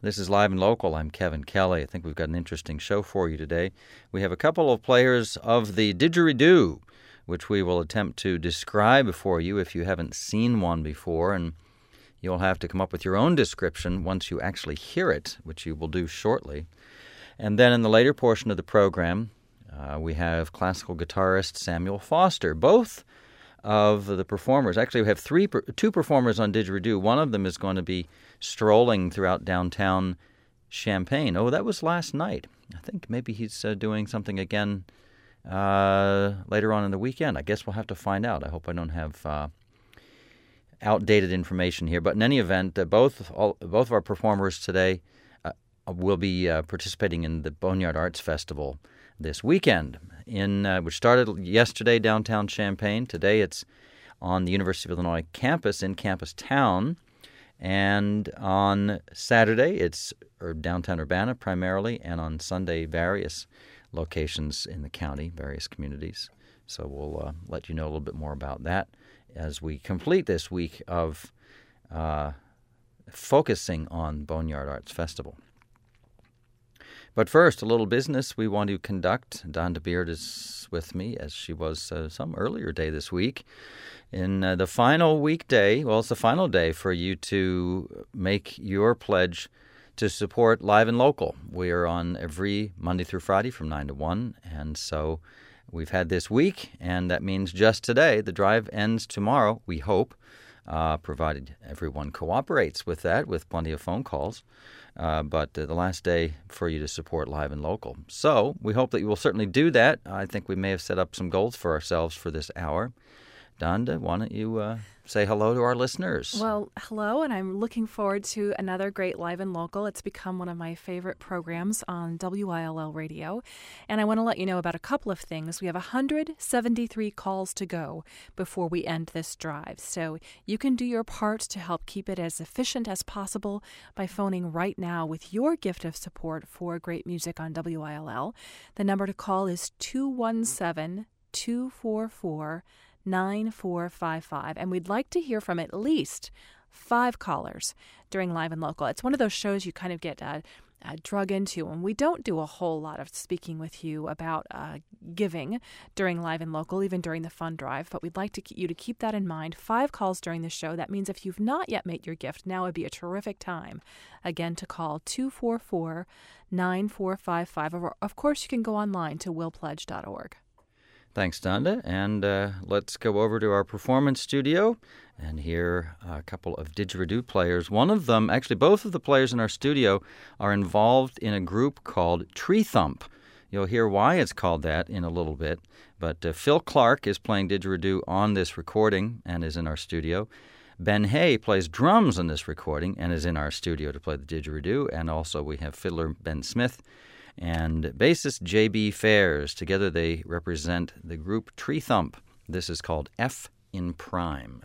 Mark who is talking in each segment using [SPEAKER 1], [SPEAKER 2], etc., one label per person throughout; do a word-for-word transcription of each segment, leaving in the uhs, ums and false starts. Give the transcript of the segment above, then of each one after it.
[SPEAKER 1] This is Live and Local. I'm Kevin Kelly. I think we've got an interesting show for you today. We have a couple of players of the didgeridoo, which we will attempt to describe for you if you haven't seen one before, and you'll have to come up with your own description once you actually hear it, which you will do shortly. And then in the later portion of the program, uh, we have classical guitarist Samuel Foster. Both of the performers, actually we have three, two performers on didgeridoo. One of them is going to be strolling throughout downtown Champaign. Oh, that was last night. I think maybe he's uh, doing something again uh, later on in the weekend. I guess we'll have to find out. I hope I don't have uh, outdated information here. But in any event, uh, both all, both of our performers today uh, will be uh, participating in the Boneyard Arts Festival this weekend, in uh, which started yesterday downtown Champaign. Today it's on the University of Illinois campus in Campus Town. And on Saturday, it's or downtown Urbana primarily, and on Sunday, various locations in the county, various communities. So we'll uh, let you know a little bit more about that as we complete this week of uh, focusing on Boneyard Arts Festival. But first, a little business we want to conduct. Donda Beard is with me, as she was uh, some earlier day this week. In uh, the final weekday, well, it's the final day for you to make your pledge to support Live and Local. We are on every Monday through Friday from nine to one, and so we've had this week, and that means just today. The drive ends tomorrow, we hope, uh, provided everyone cooperates with that, with plenty of phone calls. Uh, but uh, the last day for you to support Live and Local. So we hope that you will certainly do that. I think we may have set up some goals for ourselves for this hour. Donda, why don't you uh, say hello to our listeners?
[SPEAKER 2] Well, hello, and I'm looking forward to another great Live and Local. It's become one of my favorite programs on W I L L Radio, and I want to let you know about a couple of things. We have one hundred seventy-three calls to go before we end this drive, so you can do your part to help keep it as efficient as possible by phoning right now with your gift of support for great music on W I L L. The number to call is two one seven, two four four, nine four five five, and we'd like to hear from at least five callers during Live and Local. It's one of those shows you kind of get uh, uh, drug into, and we don't do a whole lot of speaking with you about uh, giving during Live and Local, even during the fund drive, but we'd like to keep you to keep that in mind. Five calls during the show. That means if you've not yet made your gift, now would be a terrific time, again, to call two four four, nine four five five, or of course you can go online to will pledge dot org.
[SPEAKER 1] Thanks, Donda. And uh, let's go over to our performance studio and hear a couple of didgeridoo players. One of them, actually both of the players in our studio, are involved in a group called Tree Thump. You'll hear why it's called that in a little bit. But uh, Phil Clark is playing didgeridoo on this recording and is in our studio. Ben Hay plays drums on this recording and is in our studio to play the didgeridoo. And also we have fiddler Ben Smith and bassist J B Fairs. Together they represent the group Tree Thump. This is called F in Prime.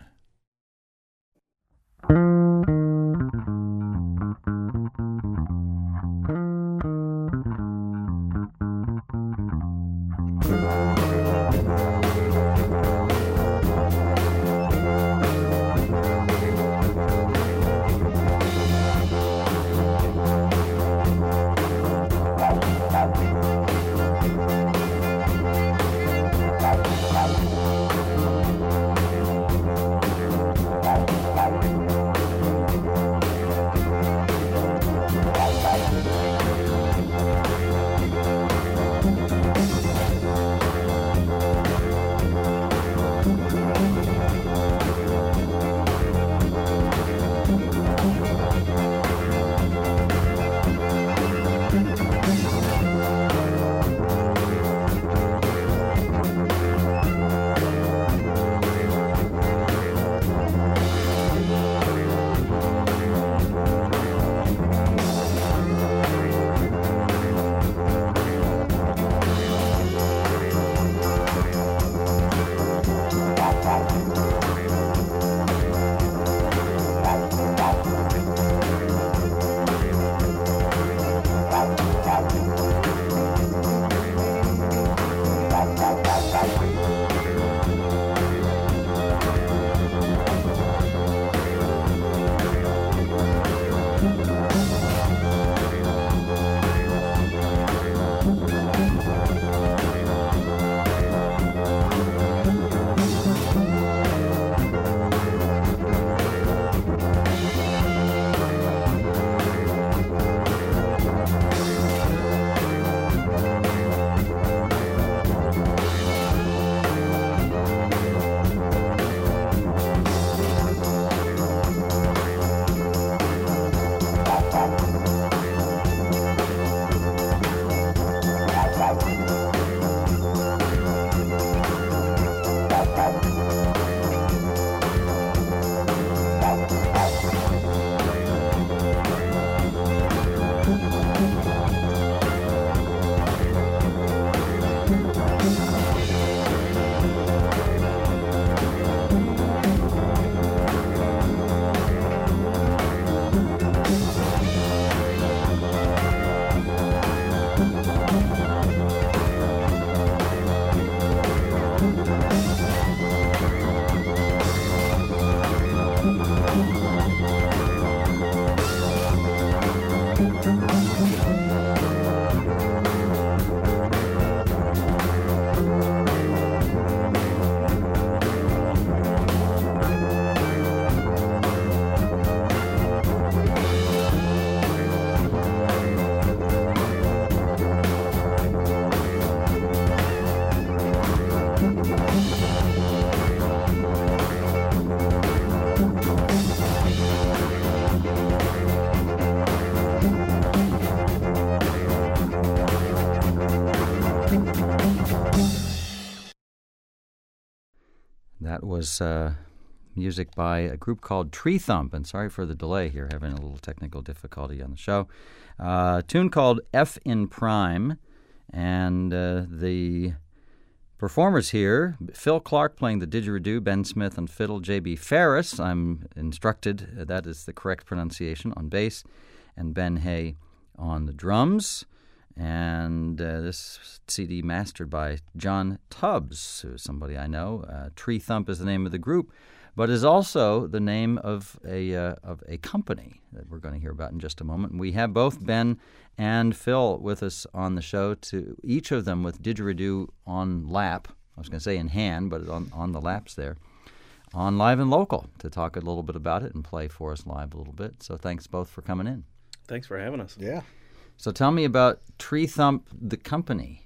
[SPEAKER 1] That was uh, music by a group called Tree Thump, and sorry for the delay here, having a little technical difficulty on the show. Uh, a tune called F in Prime, and uh, the performers here, Phil Clark playing the didgeridoo, Ben Smith on fiddle, J B Ferris, I'm instructed uh, that is the correct pronunciation, on bass, and Ben Hay on the drums. And uh, this C D mastered by John Tubbs, who is somebody I know. Uh, Tree Thump is the name of the group, but is also the name of a uh, of a company that we're going to hear about in just a moment. And we have both Ben and Phil with us on the show, to each of them with didgeridoo on lap. I was going to say in hand, but on, on the laps there, on Live and Local, to talk a little bit about it and play for us live a little bit. So thanks both for coming in.
[SPEAKER 3] Thanks for having us.
[SPEAKER 4] Yeah.
[SPEAKER 1] So tell me about Tree Thump, the company.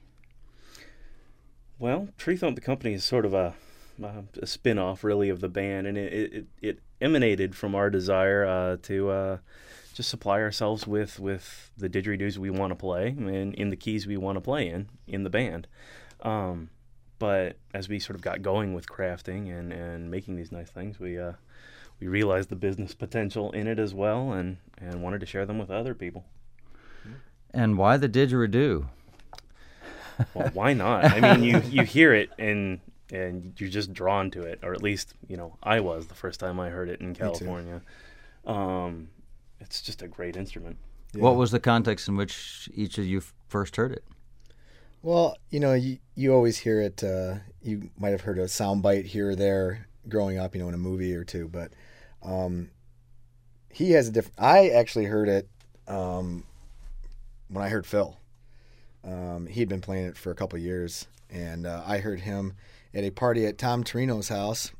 [SPEAKER 3] Well, Tree Thump, the company, is sort of a, a spin-off, really, of the band, and it it, it emanated from our desire uh, to uh, just supply ourselves with, with the didgeridoos we want to play and in the keys we want to play in in the band. Um, but as we sort of got going with crafting and, and making these nice things, we uh, we realized the business potential in it as well, and, and wanted to share them with other people.
[SPEAKER 1] And why the didgeridoo?
[SPEAKER 3] Well, why not? I mean, you, you hear it and and you're just drawn to it, or at least, you know, I was the first time I heard it in California. Um, it's just a great instrument.
[SPEAKER 4] Yeah.
[SPEAKER 1] What was the context in which each of you f- first heard it?
[SPEAKER 4] Well, you know, you, you always hear it. Uh, you might have heard a sound bite here or there growing up, you know, in a movie or two. But um, he has a different. I actually heard it um, when I heard Phil. Um, he'd been playing it for a couple of years, and uh, I heard him at a party at Tom Torino's house.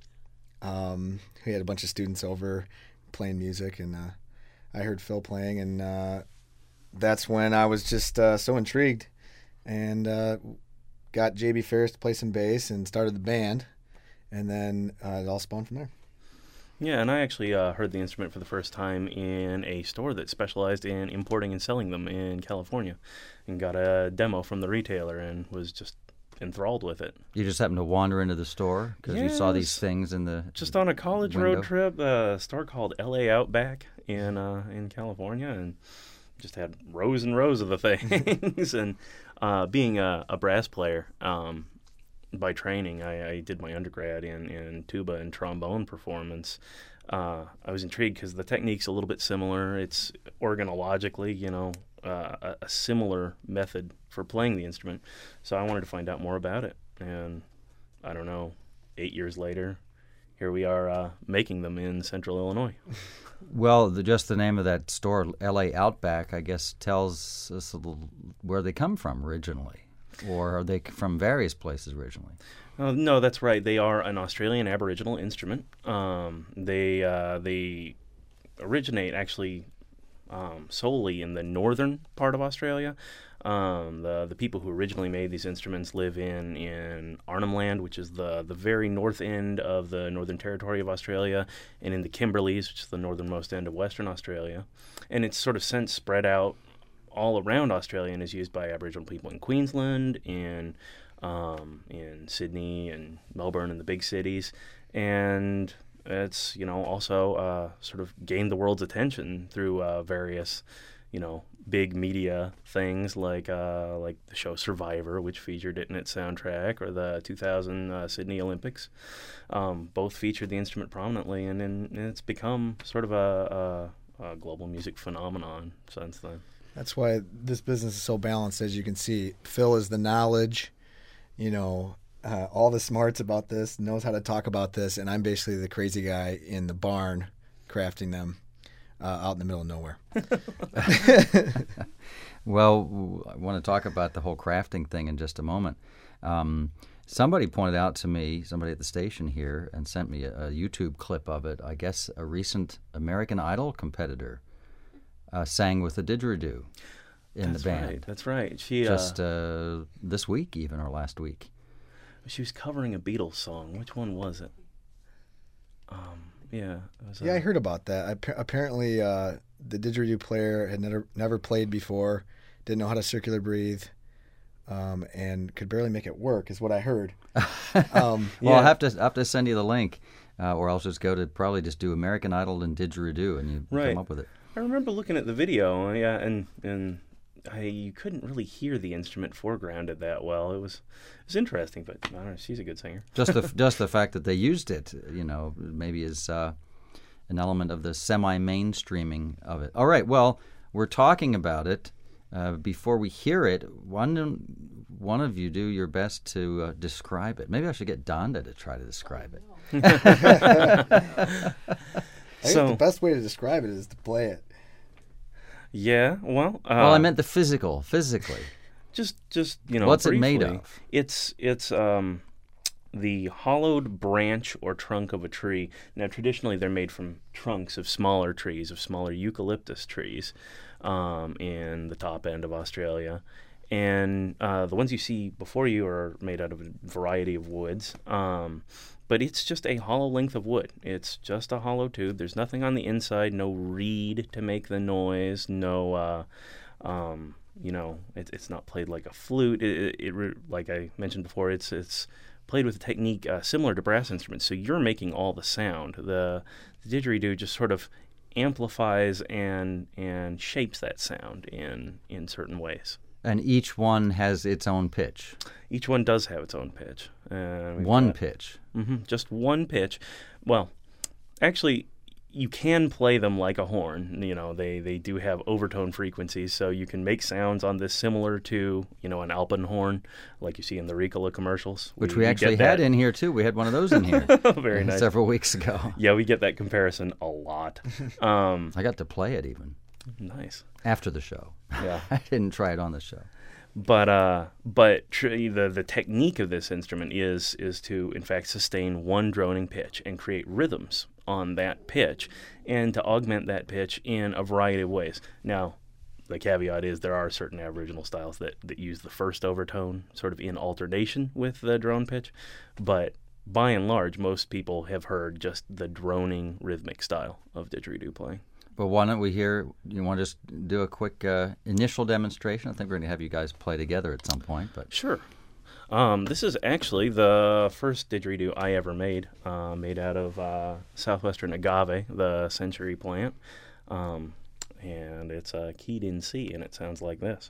[SPEAKER 4] Um, he had a bunch of students over playing music, and uh, I heard Phil playing, and uh, that's when I was just uh, so intrigued, and uh, got J B Ferris to play some bass and started the band, and then uh, it all spawned from there.
[SPEAKER 3] Yeah, and I actually uh, heard the instrument for the first time in a store that specialized in importing and selling them in California, and got a demo from the retailer and was just enthralled with it.
[SPEAKER 1] You just happened to wander into the store because you saw these
[SPEAKER 3] Yes.
[SPEAKER 1] things in the
[SPEAKER 3] Just on a college
[SPEAKER 1] window?
[SPEAKER 3] road trip, a store called L A Outback in uh, in California, and just had rows and rows of the things. And uh, being a, a brass player um, by training, I, I did my undergrad in, in tuba and trombone performance. Uh, I was intrigued because the technique's a little bit similar. It's organologically, you know, uh, a, a similar method for playing the instrument. So I wanted to find out more about it. And I don't know, eight years later, here we are uh, making them in Central Illinois.
[SPEAKER 1] Well, the, just the name of that store, L A Outback, I guess tells us a little where they come from originally. Or are they from various places originally?
[SPEAKER 3] Uh, no, that's right. They are an Australian Aboriginal instrument. Um, they uh, they originate actually um, solely in the northern part of Australia. Um, the the people who originally made these instruments live in, in Arnhem Land, which is the, the very north end of the Northern Territory of Australia, and in the Kimberleys, which is the northernmost end of Western Australia. And it's sort of since spread out all around Australia and is used by Aboriginal people in Queensland, in um, in Sydney and Melbourne and the big cities. And it's, you know, also uh, sort of gained the world's attention through uh, various, you know, big media things like uh, like the show Survivor, which featured it in its soundtrack, or the two thousand uh, Sydney Olympics. Um, both featured the instrument prominently, and, then and it's become sort of a, a, a global music phenomenon since then.
[SPEAKER 4] That's why this business is so balanced, as you can see. Phil is the knowledge, you know, uh, all the smarts about this, knows how to talk about this, and I'm basically the crazy guy in the barn crafting them uh, out in the middle of nowhere.
[SPEAKER 1] Well, w- I want to talk about the whole crafting thing in just a moment. Um, somebody pointed out to me, somebody at the station here, and sent me a, a YouTube clip of it. I guess a recent American Idol competitor uh, sang with a didgeridoo in
[SPEAKER 3] That's
[SPEAKER 1] the band.
[SPEAKER 3] right. That's right. She
[SPEAKER 1] Just
[SPEAKER 3] uh,
[SPEAKER 1] uh, this week, even, or last week.
[SPEAKER 3] she was covering a Beatles song. Which one was it? Um, yeah. It was, uh,
[SPEAKER 4] Yeah, I heard about that. Appa- apparently, uh, the didgeridoo player had never never played before, didn't know how to circular breathe, um, and could barely make it work, is what I heard. Um,
[SPEAKER 1] Well,
[SPEAKER 3] Yeah.
[SPEAKER 1] I'll have to I'll have to send you the link, uh, or I'll just go to probably just do American Idol and Didgeridoo, and you
[SPEAKER 3] Right.
[SPEAKER 1] come up with it.
[SPEAKER 3] I remember looking at the video, yeah, and and I, you couldn't really hear the instrument foregrounded that well. It was it was interesting, but I don't know. She's a good singer.
[SPEAKER 1] Just the just the fact that they used it, you know, maybe is uh, an element of the semi-mainstreaming of it. All right, well, we're talking about it. Uh, before we hear it, why don't one of you do your best to uh, describe it? Maybe I should get Donda to try to describe it.
[SPEAKER 4] I think
[SPEAKER 3] So-
[SPEAKER 4] the best way to describe it is to play it.
[SPEAKER 3] Yeah, well, uh,
[SPEAKER 1] Well, I meant the physical, physically.
[SPEAKER 3] just just you know,
[SPEAKER 1] What's it made
[SPEAKER 3] briefly,
[SPEAKER 1] of?
[SPEAKER 3] It's it's um the hollowed branch or trunk of a tree. Now, traditionally, they're made from trunks of smaller trees, of smaller eucalyptus trees, um, in the top end of Australia. And uh, the ones you see before you are made out of a variety of woods. Um, but it's just a hollow length of wood. It's just a hollow tube. There's nothing on the inside, no reed to make the noise, no, uh, um, you know, it, it's not played like a flute. It, it, it, like I mentioned before, it's it's played with a technique uh, similar to brass instruments. So you're making all the sound. The, the didgeridoo just sort of amplifies and and shapes that sound in in certain ways.
[SPEAKER 1] And each one has its own pitch.
[SPEAKER 3] Each one does have its own pitch. Uh, we've
[SPEAKER 1] One
[SPEAKER 3] got-
[SPEAKER 1] pitch.
[SPEAKER 3] Mhm, just one pitch. Well, actually, you can play them like a horn. You know, they, they do have overtone frequencies, so you can make sounds on this similar to, you know, an alpenhorn, like you see in the Ricola commercials.
[SPEAKER 1] Which we
[SPEAKER 3] get
[SPEAKER 1] actually had
[SPEAKER 3] that-
[SPEAKER 1] in here, too. We had one of those in here
[SPEAKER 3] Very nice.
[SPEAKER 1] several weeks ago.
[SPEAKER 3] Yeah, we get that comparison a lot. Um,
[SPEAKER 1] I got to play it even
[SPEAKER 3] nice.
[SPEAKER 1] after the show.
[SPEAKER 3] Yeah.
[SPEAKER 1] I didn't try it on the show.
[SPEAKER 3] But uh, but tr- the the technique of this instrument is is to in fact sustain one droning pitch and create rhythms on that pitch, and to augment that pitch in a variety of ways. Now, the caveat is there are certain Aboriginal styles that, that use the first overtone sort of in alternation with the drone pitch, but by and large, most people have heard just the droning rhythmic style of didgeridoo playing.
[SPEAKER 1] But why don't we hear, you want to just do a quick uh, initial demonstration? I think we're going to have you guys play together at some point. But
[SPEAKER 3] Sure. Um, this is actually the first didgeridoo I ever made, uh, made out of uh, southwestern agave, the century plant. Um, and it's uh, keyed in C, and it sounds like this.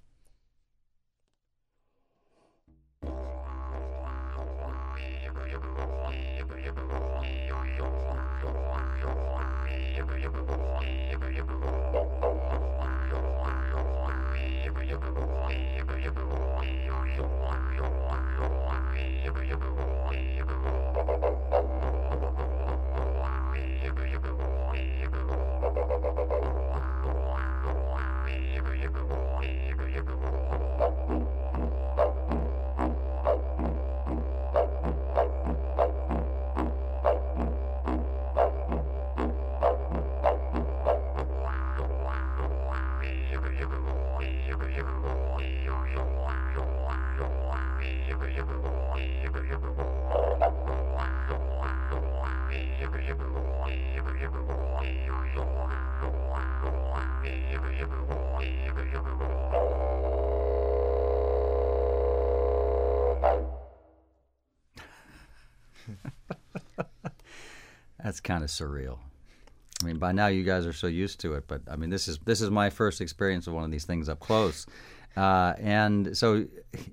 [SPEAKER 1] that's kind of surreal. I mean, by now you guys are so used to it, but I mean, this is this is my first experience of one of these things up close. Uh, and so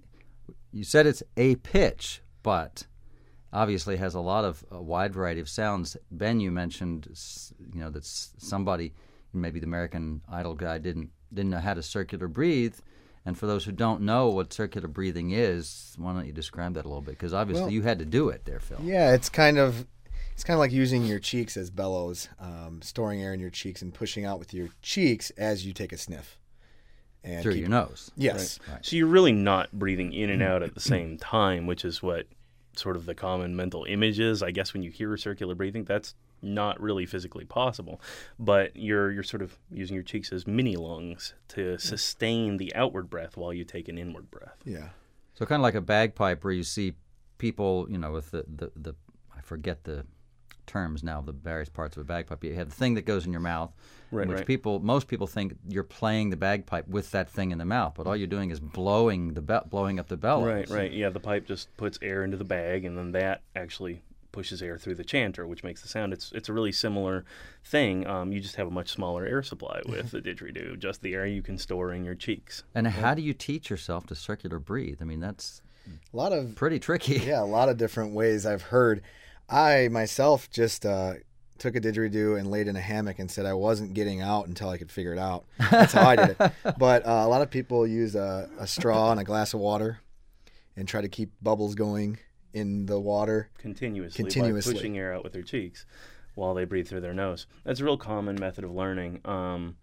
[SPEAKER 1] you said it's a pitch, but obviously has a lot of a wide variety of sounds. Ben, you mentioned, s- you know, that s- somebody, maybe the American Idol guy, didn't didn't know how to circular breathe. And for those who don't know what circular breathing is, why don't you describe that a little bit? Because obviously
[SPEAKER 4] Well-
[SPEAKER 1] you had to do it there, Phil.
[SPEAKER 4] Yeah, it's kind of it's kind of like using your cheeks as bellows, um, storing air in your cheeks and pushing out with your cheeks as you take a sniff. And
[SPEAKER 1] Through
[SPEAKER 4] keep-
[SPEAKER 1] your nose.
[SPEAKER 4] Yes.
[SPEAKER 1] Right.
[SPEAKER 3] So you're really not breathing in and out at the same time, which is what sort of the common mental image is. I guess when you hear circular breathing, that's not really physically possible. But you're you're sort of using your cheeks as mini lungs to sustain the outward breath while you take an inward breath.
[SPEAKER 4] Yeah.
[SPEAKER 1] So kind of like a bagpipe where you see people, you know, with the, the, the I forget the terms now of the various parts of a bagpipe. You have the thing that goes in your mouth,
[SPEAKER 3] Right,
[SPEAKER 1] which
[SPEAKER 3] right.
[SPEAKER 1] people, most people think you're playing the bagpipe with that thing in the mouth, but all you're doing is blowing the be- blowing up the bellows.
[SPEAKER 3] Right, right. Yeah, the pipe just puts air into the bag, and then that actually pushes air through the chanter, which makes the sound. It's it's a really similar thing. Um, you just have a much smaller air supply with the didgeridoo, just the air you can store in your cheeks.
[SPEAKER 1] And how do you teach yourself to circular breathe? I mean, that's
[SPEAKER 4] A lot of
[SPEAKER 1] pretty tricky.
[SPEAKER 4] yeah, a lot of different ways I've heard. I myself just uh, took a didgeridoo and laid in a hammock and said I wasn't getting out until I could figure it out. That's how I did it. But uh, a lot of people use a, a straw and a glass of water and try to keep bubbles going in the water.
[SPEAKER 3] Continuously,
[SPEAKER 4] Continuously.
[SPEAKER 3] by pushing air out with their cheeks while they breathe through their nose. That's a real common method of learning, um,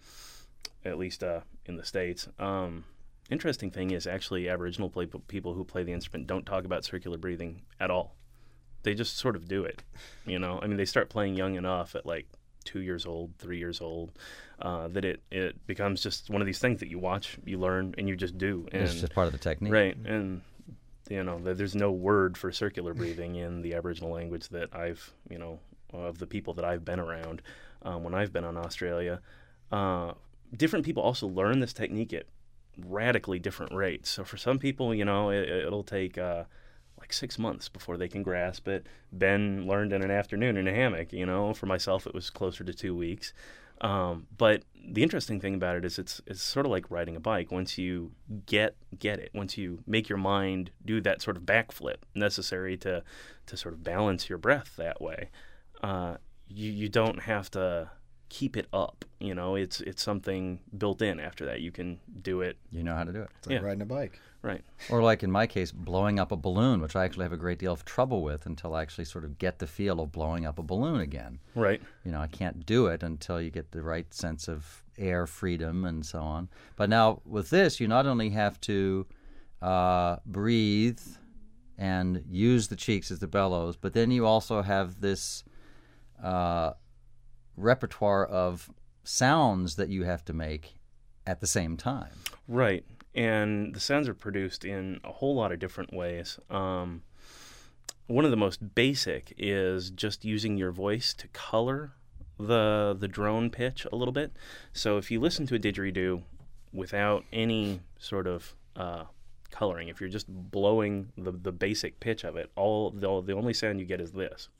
[SPEAKER 3] at least uh, in the States. Um, interesting thing is actually Aboriginal play, people who play the instrument don't talk about circular breathing at all. They just sort of do it, you know. I mean, they start playing young enough at like two years old, three years old, uh, that it, it becomes just one of these things that you watch, you learn, and you just do. And,
[SPEAKER 1] It's just part of the technique.
[SPEAKER 3] right, and you know, there's no word for circular breathing in the Aboriginal language that I've, you know, of the people that I've been around um, when I've been on Australia. Uh, different people also learn this technique at radically different rates. So for some people, you know, it, it'll take uh, like six months before they can grasp it. Ben learned in an afternoon in a hammock, you know. For myself, it was closer to two weeks. Um, but the interesting thing about it is it's it's sort of like riding a bike. Once you get get it, once you make your mind do that sort of backflip necessary to to sort of balance your breath that way, uh, you you don't have to keep it up. You know, it's it's something built in after that. You can do it.
[SPEAKER 1] You know how to do it.
[SPEAKER 4] It's like
[SPEAKER 3] Yeah.
[SPEAKER 4] riding a bike.
[SPEAKER 3] Right.
[SPEAKER 1] Or like in my case, blowing up a balloon, which I actually have a great deal of trouble with until I actually sort of get the feel of blowing up a balloon again.
[SPEAKER 3] Right.
[SPEAKER 1] You know, I can't do it until you get the right sense of air freedom and so on. But now with this, you not only have to uh, breathe and use the cheeks as the bellows, but then you also have this uh, repertoire of sounds that you have to make at the same time.
[SPEAKER 3] Right. And the sounds are produced in a whole lot of different ways. Um, one of the most basic is just using your voice to color the the drone pitch a little bit. So if you listen to a didgeridoo without any sort of uh, coloring, if you're just blowing the, the basic pitch of it, all the, the only sound you get is this.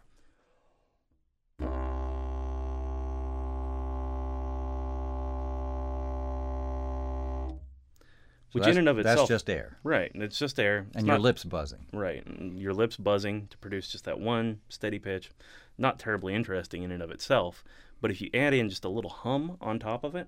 [SPEAKER 1] So
[SPEAKER 3] Which
[SPEAKER 1] that's-
[SPEAKER 3] in and of
[SPEAKER 1] that's
[SPEAKER 3] itself,
[SPEAKER 1] just air.
[SPEAKER 3] right? And it's just air. It's
[SPEAKER 1] And your
[SPEAKER 3] not-
[SPEAKER 1] lips buzzing.
[SPEAKER 3] Right. And your lips buzzing to produce just that one steady pitch. Not terribly interesting in and of itself. But if you add in just a little hum on top of it,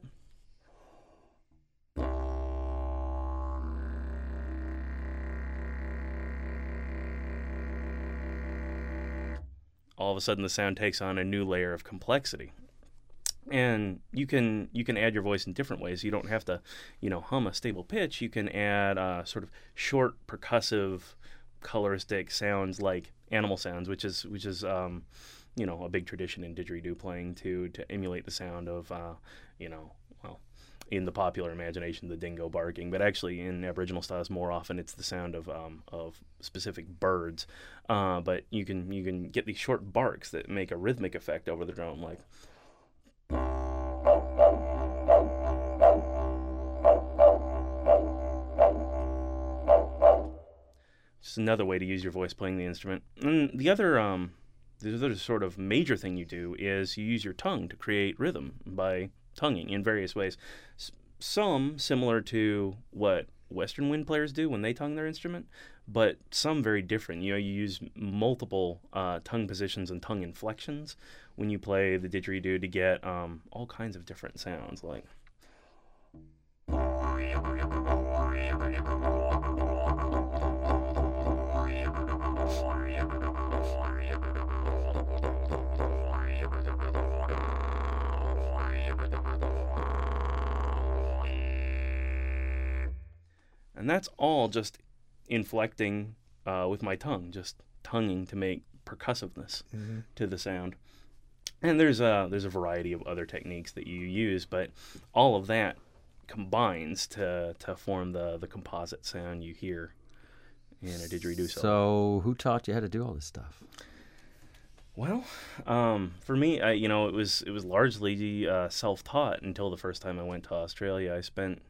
[SPEAKER 3] all of a sudden the sound takes on a new layer of complexity. And you can you can add your voice in different ways. You don't have to, you know, hum a stable pitch. You can add uh, sort of short percussive, coloristic sounds like animal sounds, which is which is um, you know, a big tradition in didgeridoo playing to to emulate the sound of uh, you know, well, in the popular imagination, the dingo barking, but actually in Aboriginal styles, more often it's the sound of um, of specific birds. Uh, but you can you can get these short barks that make a rhythmic effect over the drone, like. Just another way to use your voice playing the instrument. And the other, um, the other sort of major thing you do is you use your tongue to create rhythm by tonguing in various ways. S- some similar to what Western wind players do when they tongue their instrument, but some very different. You know, you use multiple uh, tongue positions and tongue inflections when you play the didgeridoo to get um, all kinds of different sounds, like. And that's all just inflecting uh, with my tongue, just tonguing to make percussiveness
[SPEAKER 4] Mm-hmm.
[SPEAKER 3] to the sound. And there's a, there's a variety of other techniques that you use, but all of that combines to, to form the, the composite sound you hear in a didgeridoo solo.
[SPEAKER 1] So who taught you how to do all this stuff?
[SPEAKER 3] Well, um, for me, I, you know, it was it was largely uh, self-taught until the first time I went to Australia. I spent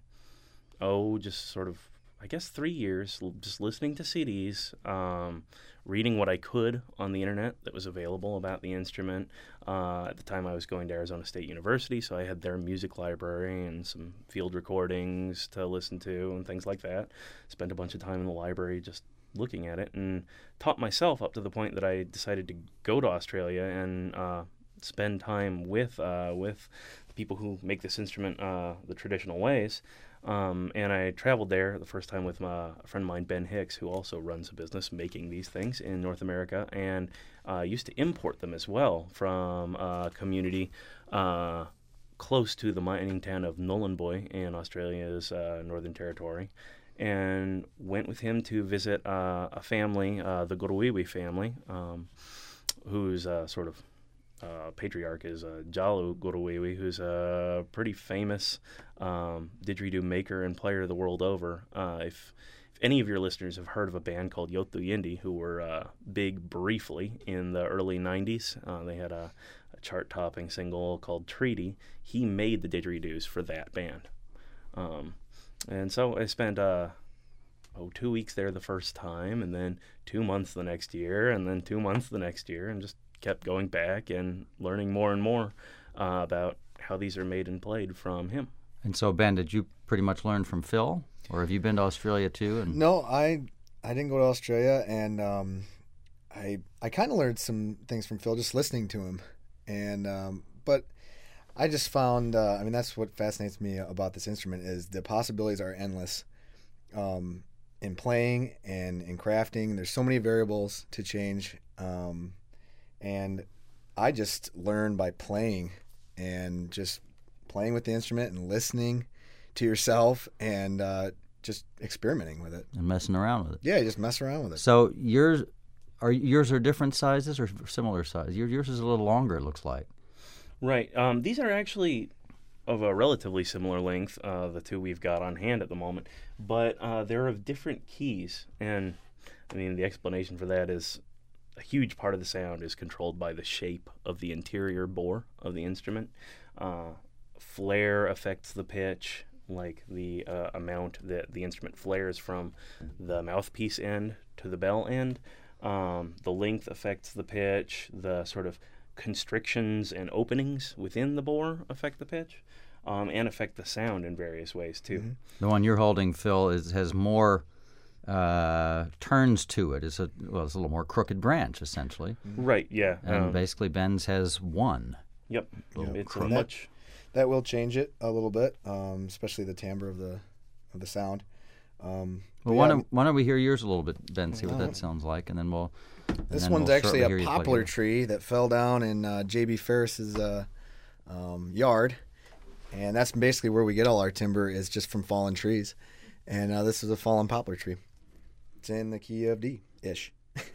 [SPEAKER 3] oh, just sort of, I guess, three years l- just listening to C Ds, um, reading what I could on the internet that was available about the instrument. Uh, at the time, I was going to Arizona State University, so I had their music library and some field recordings to listen to and things like that. Spent a bunch of time in the library just looking at it, and taught myself up to the point that I decided to go to Australia and uh, spend time with uh, with the people who make this instrument uh, the traditional ways. Um, and I traveled there the first time with my, a friend of mine, Ben Hicks, who also runs a business making these things in North America, and uh, used to import them as well from a community uh, close to the mining town of Nhulunbuy in Australia's uh, Northern Territory. And went with him to visit uh, a family, uh, the Gorowiwi family, um, whose uh, sort of uh, patriarch is uh, Jalu Gorowiwi, who's a pretty famous um, didgeridoo maker and player the world over. Uh, if, if any of your listeners have heard of a band called Yothu Yindi, who were uh, big briefly in the early nineties, uh, they had a, a chart-topping single called Treaty. He made the didgeridoos for that band. Um, And so I spent, uh, oh, two weeks there the first time, and then two months the next year, and then two months the next year, and just kept going back and learning more and more uh, about how these are made and played from him.
[SPEAKER 1] And so, Ben, did you pretty much learn from Phil, or have you been to Australia too? And
[SPEAKER 4] No, I I didn't go to Australia, and um, I I kind of learned some things from Phil just listening to him, and um, but I just found uh, I mean that's what fascinates me about this instrument is the possibilities are endless, um, in playing and in crafting. There's so many variables to change, um, and I just learned by playing and just playing with the instrument and listening to yourself and uh, just experimenting with it.
[SPEAKER 1] and messing around with it.
[SPEAKER 4] Yeah, you just mess around with it.
[SPEAKER 1] So yours are yours are different sizes or similar size? Your, yours is a little longer, it looks like.
[SPEAKER 3] Right. Um, these are actually of a relatively similar length, uh, the two we've got on hand at the moment, but uh, they're of different keys. And, I mean, the explanation for that is a huge part of the sound is controlled by the shape of the interior bore of the instrument. Uh, flare affects the pitch, like the uh, amount that the instrument flares from the mouthpiece end to the bell end. Um, the length affects the pitch, the sort of constrictions and openings within the bore affect the pitch, um, and affect the sound in various ways too.
[SPEAKER 4] Mm-hmm.
[SPEAKER 1] The one you're holding, Phil, is has more uh, turns to it. It's a well, it's a little more crooked branch essentially,
[SPEAKER 3] Right, yeah.
[SPEAKER 1] and
[SPEAKER 3] um,
[SPEAKER 1] basically Ben's has one.
[SPEAKER 3] Yep.
[SPEAKER 1] Little
[SPEAKER 3] It's a
[SPEAKER 1] crook.
[SPEAKER 3] much
[SPEAKER 4] That will change it a little bit, um, especially the timbre of the of the sound. Um,
[SPEAKER 1] Well,
[SPEAKER 4] but
[SPEAKER 1] why
[SPEAKER 4] yeah,
[SPEAKER 1] don't why don't we hear yours a little bit, Ben? See what that sounds like, and then we'll. and
[SPEAKER 4] this
[SPEAKER 1] then
[SPEAKER 4] one's
[SPEAKER 1] we'll
[SPEAKER 4] actually
[SPEAKER 1] shortly hear
[SPEAKER 4] a
[SPEAKER 1] you play
[SPEAKER 4] poplar
[SPEAKER 1] yours.
[SPEAKER 4] tree that fell down in uh, J B Ferris's uh, um, yard, and that's basically where we get all our timber is just from fallen trees. And uh, this is a fallen poplar tree. It's in the key of D ish.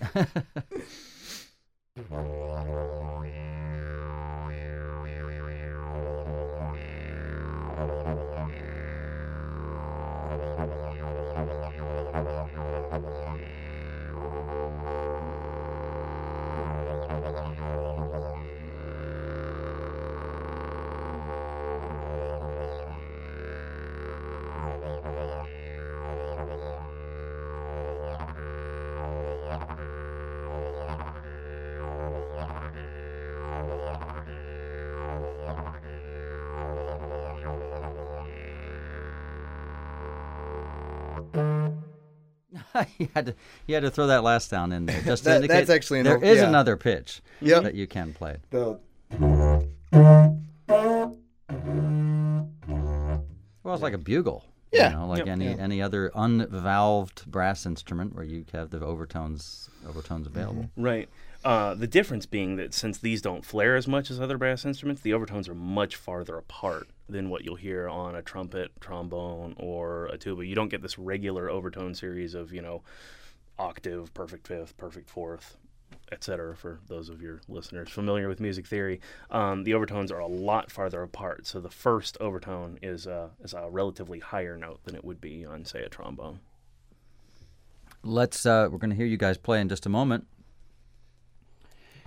[SPEAKER 1] you had to you had to throw that last sound in there just to
[SPEAKER 4] That-
[SPEAKER 1] indicate
[SPEAKER 4] that's actually an
[SPEAKER 1] there
[SPEAKER 4] o-
[SPEAKER 1] is
[SPEAKER 4] yeah.
[SPEAKER 1] another pitch
[SPEAKER 4] Yep.
[SPEAKER 1] that you can play.
[SPEAKER 4] The
[SPEAKER 1] Well, it's like a bugle.
[SPEAKER 4] Yeah.
[SPEAKER 1] You know, like
[SPEAKER 3] Yep.
[SPEAKER 1] any
[SPEAKER 4] Yeah.
[SPEAKER 1] any other unvalved brass instrument where you have the overtones overtones available.
[SPEAKER 3] right. Uh, the difference being that since these don't flare as much as other brass instruments, the overtones are much farther apart than what you'll hear on a trumpet, trombone, or a tuba. You don't get this regular overtone series of, you know, octave, perfect fifth, perfect fourth, et cetera. For those of your listeners familiar with music theory, um, the overtones are a lot farther apart. So the first overtone is a, is a relatively higher note than it would be on, say, a trombone.
[SPEAKER 1] Let's uh, we're going to hear you guys play in just a moment.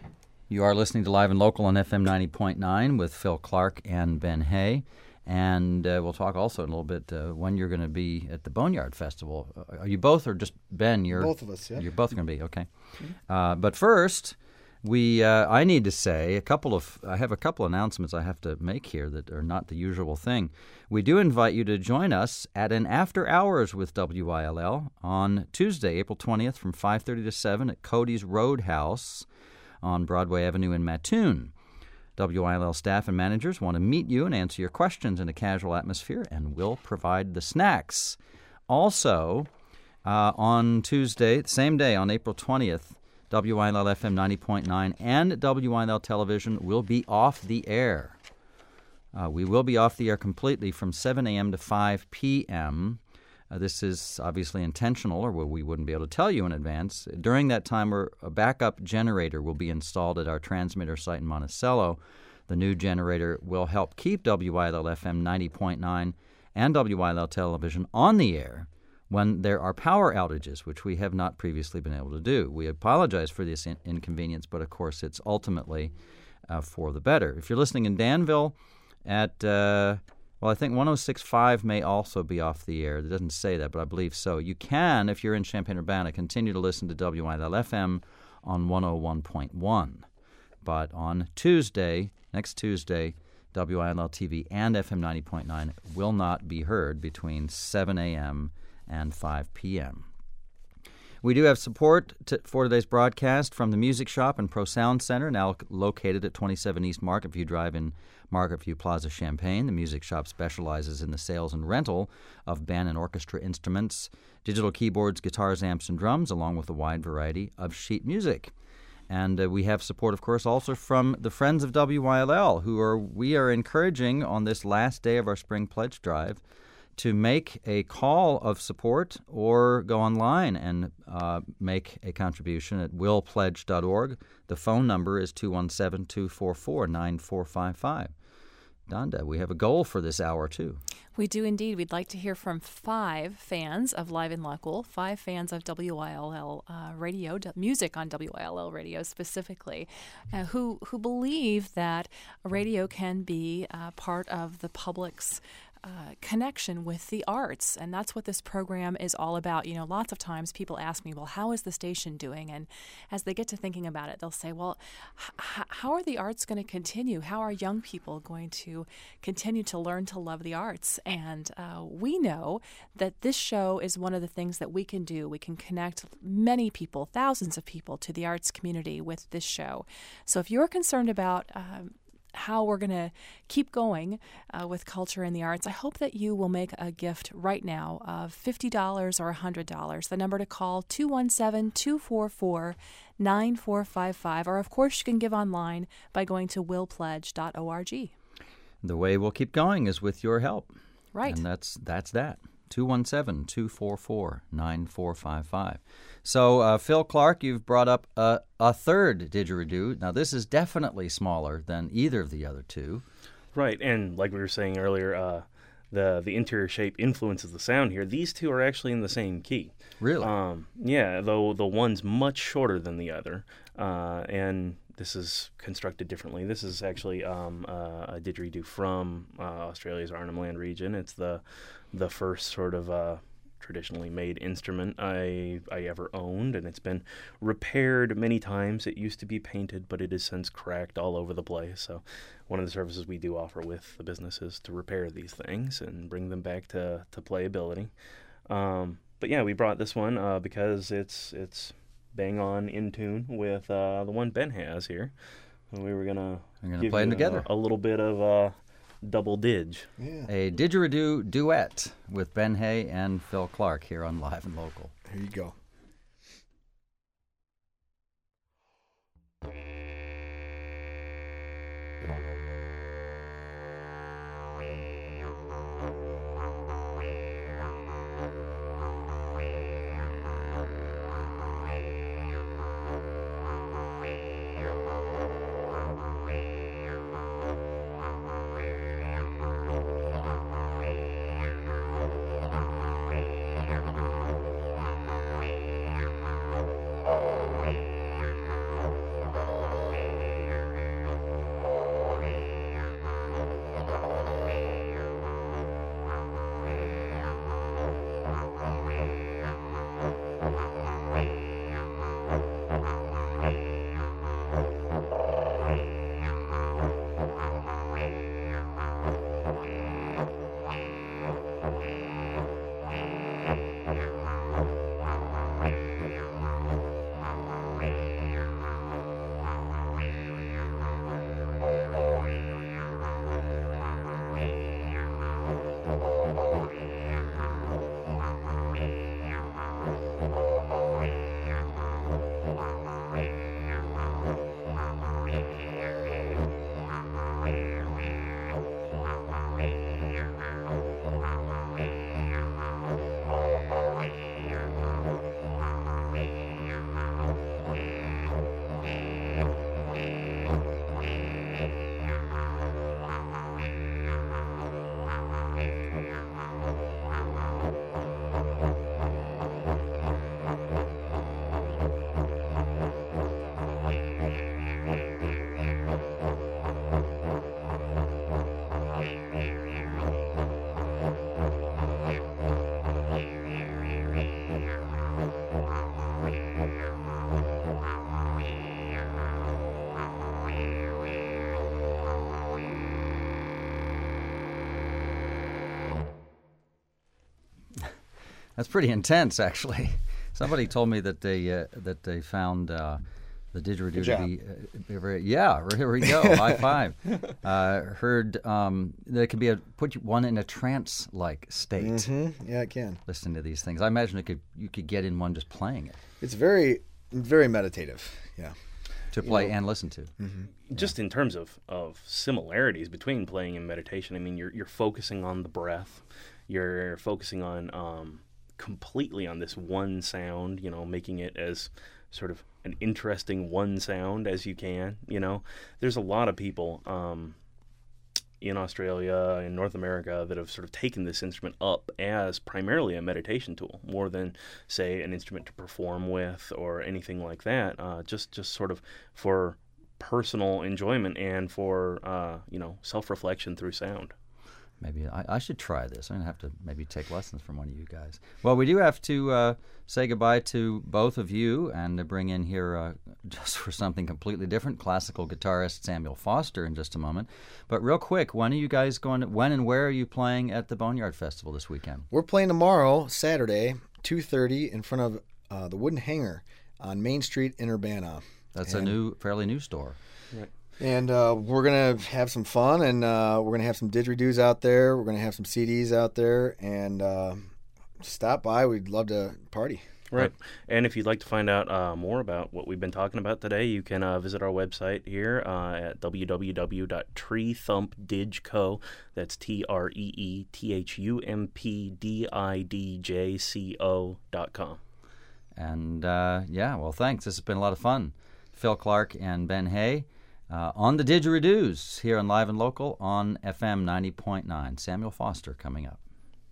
[SPEAKER 1] You are listening to Live and Local on F M ninety point nine with Phil Clark and Ben Hay. And uh, we'll talk also in a little bit uh, when you're going to be at the Boneyard Festival. Uh, are you both or just Ben? You're,
[SPEAKER 4] Both of us, yeah.
[SPEAKER 1] You're both going to be, okay. Uh, but first, we uh, I need to say a couple of, I have a couple announcements I have to make here that are not the usual thing. We do invite you to join us at an After Hours with W I L L on Tuesday, April twentieth from five thirty to seven at Cody's Roadhouse on Broadway Avenue in Mattoon. W I L L staff and managers want to meet you and answer your questions in a casual atmosphere and will provide the snacks. Also, uh, on Tuesday, the same day, on April twentieth, W I L L F M ninety point nine and W I L L Television will be off the air. Uh, we will be off the air completely from seven a.m. to five p.m., Uh, this is obviously intentional, or we wouldn't be able to tell you in advance. During that time, a backup generator will be installed at our transmitter site in Monticello. The new generator will help keep W I L L F M ninety point nine and W I L L Television on the air when there are power outages, which we have not previously been able to do. We apologize for this in- inconvenience, but of course it's ultimately uh, for the better. If you're listening in Danville at... Uh, Well, I think one oh six point five may also be off the air. It doesn't say that, but I believe so. You can, if you're in Champaign-Urbana, continue to listen to W I L L F M on one oh one point one. But on Tuesday, next Tuesday, W I L L T V and F M ninety point nine will not be heard between seven a.m. and five p.m. We do have support to, for today's broadcast from the Music Shop and Pro Sound Center, now located at twenty-seven East Market View Drive in Market View Plaza, Champaign. The Music Shop specializes in the sales and rental of band and orchestra instruments, digital keyboards, guitars, amps, and drums, along with a wide variety of sheet music. And uh, we have support, of course, also from the Friends of W I L L, who are we are encouraging on this last day of our Spring Pledge Drive to make a call of support or go online and uh, make a contribution at will pledge dot org. The phone number is two one seven, two four four, nine four five five. Donda, we have a goal for this hour, too.
[SPEAKER 2] We do indeed. We'd like to hear from five fans of Live and Local, five fans of W I L L uh, radio, d- music on W I L L radio specifically, uh, who, who believe that radio can be uh, part of the public's Uh, connection with the arts, and that's what this program is all about. You know, lots of times people ask me, well, how is the station doing? And as they get to thinking about it, they'll say, well, h- how are the arts going to continue? How are young people going to continue to learn to love the arts? And uh, we know that this show is one of the things that we can do. We can connect many people, thousands of people, to the arts community with this show. So if you're concerned about um, how we're going to keep going uh, with culture and the arts, I hope that you will make a gift right now of fifty dollars or one hundred dollars. The number to call, two one seven, two four four, nine four five five. Or, of course, you can give online by going to will pledge dot org.
[SPEAKER 1] The way we'll keep going is with your help.
[SPEAKER 2] Right.
[SPEAKER 1] And that's that's that. two one seven, two four four, nine four five five. So, uh, Phil Clark, you've brought up a, a third didgeridoo. Now, this is definitely smaller than either of the other two.
[SPEAKER 3] Right, and like we were saying earlier, uh, the the interior shape influences the sound here. These two are actually in the same key.
[SPEAKER 1] Really?
[SPEAKER 3] Um, yeah, though the one's much shorter than the other, uh, and this is constructed differently. This is actually um, uh, a didgeridoo from uh, Australia's Arnhem Land region. It's the the first sort of uh, traditionally made instrument I I ever owned, and it's been repaired many times. It used to be painted, but it has since cracked all over the place. So one of the services we do offer with the business is to repair these things and bring them back to, to playability. Um, but yeah, we brought this one uh, because it's it's bang on in tune with uh, the one Ben has here. And we were gonna,
[SPEAKER 1] We're gonna
[SPEAKER 3] give
[SPEAKER 1] play them
[SPEAKER 3] you
[SPEAKER 1] together.
[SPEAKER 3] A, a little bit of uh, double didge.
[SPEAKER 4] Yeah.
[SPEAKER 1] A didgeridoo duet with Ben Hay and Phil Clark here on Live and Local.
[SPEAKER 4] Here you go.
[SPEAKER 5] Thank you.
[SPEAKER 1] That's pretty intense, actually. Somebody told me that they uh, that they found uh, the didgeridoo to be uh, very, yeah. Here we go. High five. Uh, heard um, that it can be a put you one in a trance-like state.
[SPEAKER 4] Mm-hmm. Yeah, it can.
[SPEAKER 1] Listening to these things, I imagine it could you could get in one just playing it.
[SPEAKER 4] It's very very meditative. Yeah.
[SPEAKER 1] To play
[SPEAKER 4] You know,
[SPEAKER 1] and listen to.
[SPEAKER 3] Mm-hmm. Just in terms of, of similarities between playing and meditation, I mean, you're you're focusing on the breath. You're focusing on um, completely on this one sound, you know, making it as sort of an interesting one sound as you can, you know. There's a lot of people um, in Australia and North America that have sort of taken this instrument up as primarily a meditation tool, more than, say, an instrument to perform with or anything like that, uh, just, just sort of for personal enjoyment and for, uh, you know, self-reflection through sound.
[SPEAKER 1] Maybe I, I should try this. I'm going to have to maybe take lessons from one of you guys. Well, we do have to uh, say goodbye to both of you and to bring in here, uh, just for something completely different, classical guitarist Samuel Foster in just a moment. But real quick, when are you guys going to, when and where are you playing at the Boneyard Festival this weekend?
[SPEAKER 4] We're playing tomorrow, Saturday, two thirty, in front of uh, the Wooden Hangar on Main Street in Urbana.
[SPEAKER 1] That's
[SPEAKER 4] and,
[SPEAKER 1] a new, fairly new store.
[SPEAKER 3] Right.
[SPEAKER 4] And uh, we're going to have some fun, and uh, we're going to have some didgeridoos out there. We're going to have some C Ds out there, and uh, stop by. We'd love to party.
[SPEAKER 3] Right. And if you'd like to find out uh, more about what we've been talking about today, you can uh, visit our website here uh, at w w w dot tree thump dig co. That's T R E E T H U M P D I D J C O dot com.
[SPEAKER 1] And, uh, yeah, well, thanks. This has been a lot of fun. Phil Clark and Ben Hay. Uh, on the Didgeridoos here on Live and Local on F M ninety point nine. Samuel Foster coming up.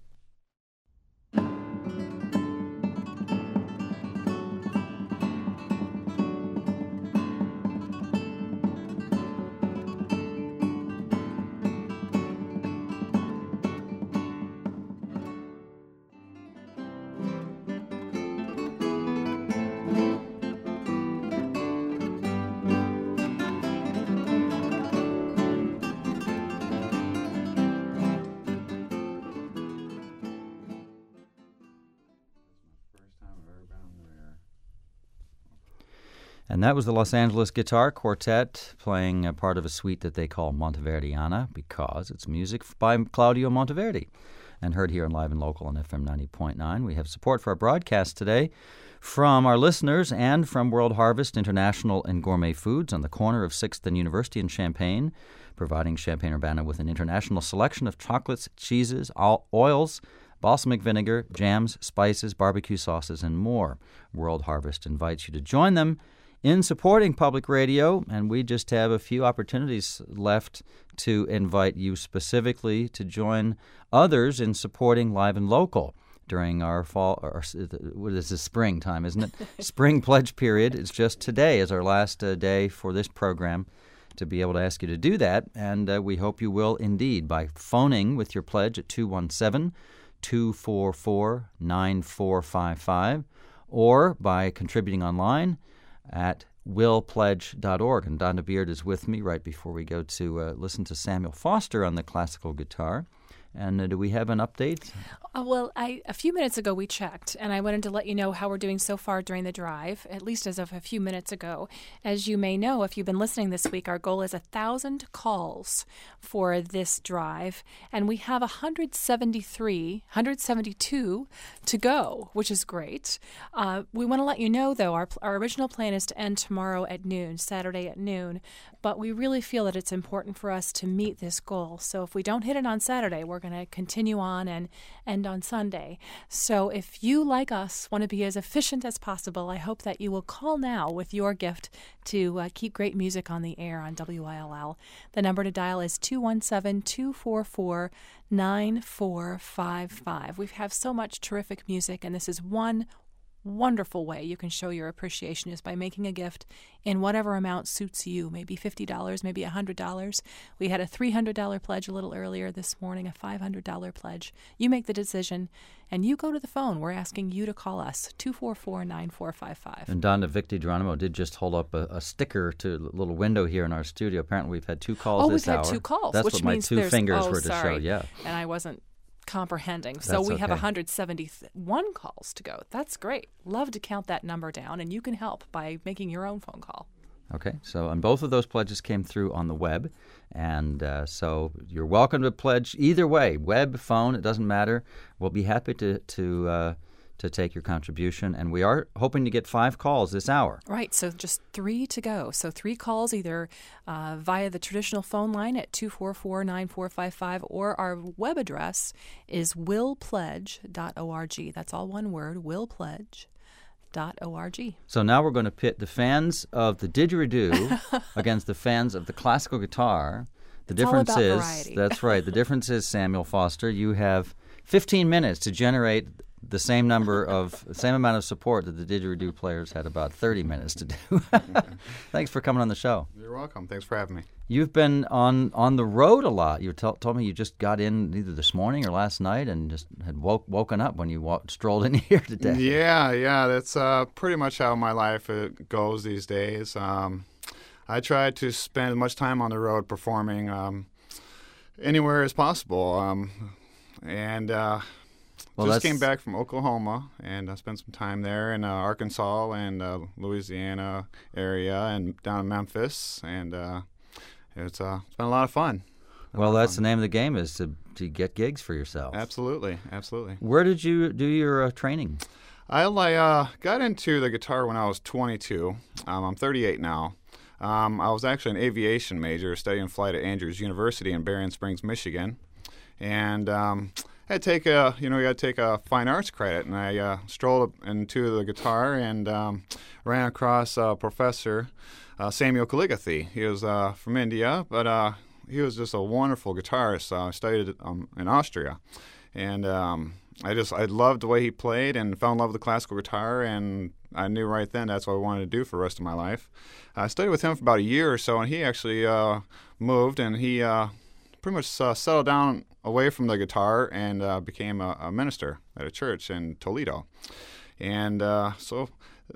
[SPEAKER 1] And that was the Los Angeles Guitar Quartet playing a part of a suite that they call Monteverdiana because it's music by Claudio Monteverdi. And heard here on Live and Local on F M ninety point nine. We have support for our broadcast today from our listeners and from World Harvest International and Gourmet Foods on the corner of sixth and University in Champaign, providing Champaign-Urbana with an international selection of chocolates, cheeses, oils, balsamic vinegar, jams, spices, barbecue sauces, and more. World Harvest invites you to join them in supporting public radio, and we just have a few opportunities left to invite you specifically to join others in supporting Live and Local during our fall, or what is this, springtime, isn't it? Spring pledge period. It's just today is our last uh, day for this program to be able to ask you to do that, and uh, we hope you will indeed by phoning with your pledge at two one seven, two four four, nine four five five or by contributing online at will pledge dot org. And Donna Beard is with me right before we go to uh, listen to Samuel Foster on the classical guitar. And uh, do we have an update?
[SPEAKER 2] Uh, well, I, a few minutes ago we checked, and I wanted to let you know how we're doing so far during the drive, at least as of a few minutes ago. As you may know, if you've been listening this week, our goal is one thousand calls for this drive, and we have one hundred seventy-three, one hundred seventy-two to go, which is great. Uh, we want to let you know, though, our, our original plan is to end tomorrow at noon, Saturday at noon, but we really feel that it's important for us to meet this goal. So if we don't hit it on Saturday, we're going to continue on and end on Sunday. So if you, like us, want to be as efficient as possible, I hope that you will call now with your gift to uh, keep great music on the air on W I L L. The number to dial is two one seven, two four four, nine four five five. We have so much terrific music, and this is one wonderful way you can show your appreciation is by making a gift in whatever amount suits you, maybe fifty dollars, maybe one hundred dollars. We had a three hundred dollars pledge a little earlier this morning, a five hundred dollars pledge. You make the decision, and you go to the phone. We're asking you to call us, two four four, nine four five five.
[SPEAKER 1] And Donna Victor Geronimo did just hold up a, a sticker to a little window here in our studio. Apparently we've had two calls
[SPEAKER 2] oh,
[SPEAKER 1] this
[SPEAKER 2] we've
[SPEAKER 1] hour.
[SPEAKER 2] had two calls,
[SPEAKER 1] That's
[SPEAKER 2] which
[SPEAKER 1] what my
[SPEAKER 2] means
[SPEAKER 1] two
[SPEAKER 2] there's,
[SPEAKER 1] fingers
[SPEAKER 2] oh,
[SPEAKER 1] were to
[SPEAKER 2] sorry.
[SPEAKER 1] show, yeah.
[SPEAKER 2] And I wasn't comprehending. So
[SPEAKER 1] That's
[SPEAKER 2] we have
[SPEAKER 1] okay.
[SPEAKER 2] one hundred seventy-one calls to go. That's great. Love to count that number down, and you can help by making your own phone call.
[SPEAKER 1] Okay, so and both of those pledges came through on the web, and uh, so you're welcome to pledge either way, web, phone, it doesn't matter. We'll be happy to to uh, to take your contribution, and we are hoping to get five calls this hour.
[SPEAKER 2] Right, so just three to go. So three calls either uh, via the traditional phone line at two four four, nine four five five, or our web address is will pledge dot org. That's all one word, will pledge dot org.
[SPEAKER 1] So now we're going to pit the fans of the didgeridoo against the fans of the classical guitar. The
[SPEAKER 2] It's all
[SPEAKER 1] difference
[SPEAKER 2] about
[SPEAKER 1] is,
[SPEAKER 2] variety.
[SPEAKER 1] that's right, the difference is, Samuel Foster, you have fifteen minutes to generate the same number of, the same amount of support that the didgeridoo players had about thirty minutes to do. Thanks for coming on the show.
[SPEAKER 5] You're welcome. Thanks for having me.
[SPEAKER 1] You've been on, on the road a lot. You t- told me you just got in either this morning or last night and just had woke, woken up when you walked, strolled in here today.
[SPEAKER 5] Yeah, yeah. That's uh, pretty much how my life uh, goes these days. Um, I try to spend as much time on the road performing um, anywhere as possible. Um, and uh,
[SPEAKER 1] Well,
[SPEAKER 5] just
[SPEAKER 1] that's-
[SPEAKER 5] came back from Oklahoma and I spent some time there in uh, Arkansas and uh, Louisiana area and down in Memphis. And uh, it's, uh, it's been a lot of fun. A
[SPEAKER 1] Well,
[SPEAKER 5] lot of
[SPEAKER 1] that's
[SPEAKER 5] fun.
[SPEAKER 1] the name of the game, is to, to get gigs for yourself.
[SPEAKER 5] Absolutely, absolutely.
[SPEAKER 1] Where did you do your uh, training?
[SPEAKER 5] I uh, got into the guitar when I was twenty-two. Um, I'm thirty-eight now. Um, I was actually an aviation major studying flight at Andrews University in Berrien Springs, Michigan. And um, I had to take a, you know, you got to take a fine arts credit. And I uh, strolled up into the guitar and um, ran across uh, Professor uh, Samuel Kaligathy. He was uh, from India, but uh, he was just a wonderful guitarist. Uh, I studied um, in Austria. And um, I just, I loved the way he played and fell in love with the classical guitar, and I knew right then that's what I wanted to do for the rest of my life. I studied with him for about a year or so, and he actually uh, moved, and he uh, pretty much uh, settled down away from the guitar and uh, became a, a minister at a church in Toledo. And uh, so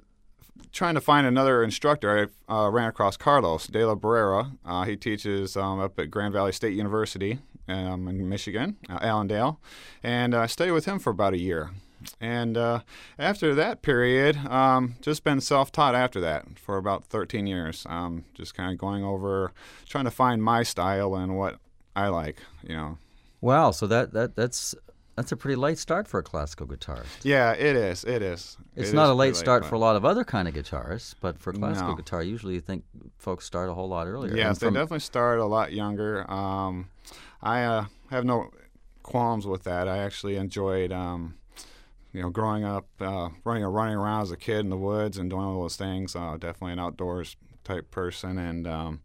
[SPEAKER 5] trying to find another instructor, I uh, ran across Carlos de la Barrera. Uh, he teaches um, up at Grand Valley State University um, in Michigan, uh, Allendale, and I uh, studied with him for about a year. And uh, after that period, um, just been self-taught after that for about thirteen years. Um, just kind of going over, trying to find my style and what I like, you know.
[SPEAKER 1] Wow, so that, that that's that's a pretty late start for a classical guitarist.
[SPEAKER 5] Yeah, it is. It is.
[SPEAKER 1] It's
[SPEAKER 5] It
[SPEAKER 1] not
[SPEAKER 5] is
[SPEAKER 1] a late
[SPEAKER 5] pretty
[SPEAKER 1] start
[SPEAKER 5] but-
[SPEAKER 1] for a lot of other kind of guitarists, but for classical
[SPEAKER 5] No.
[SPEAKER 1] guitar, usually you think folks start a whole lot earlier.
[SPEAKER 5] Yes,
[SPEAKER 1] And
[SPEAKER 5] they
[SPEAKER 1] from-
[SPEAKER 5] definitely start a lot younger. Um, I uh, have no qualms with that. I actually enjoyed, um, you know, growing up, uh, running running around as a kid in the woods and doing all those things. Uh, definitely an outdoors type person, and um,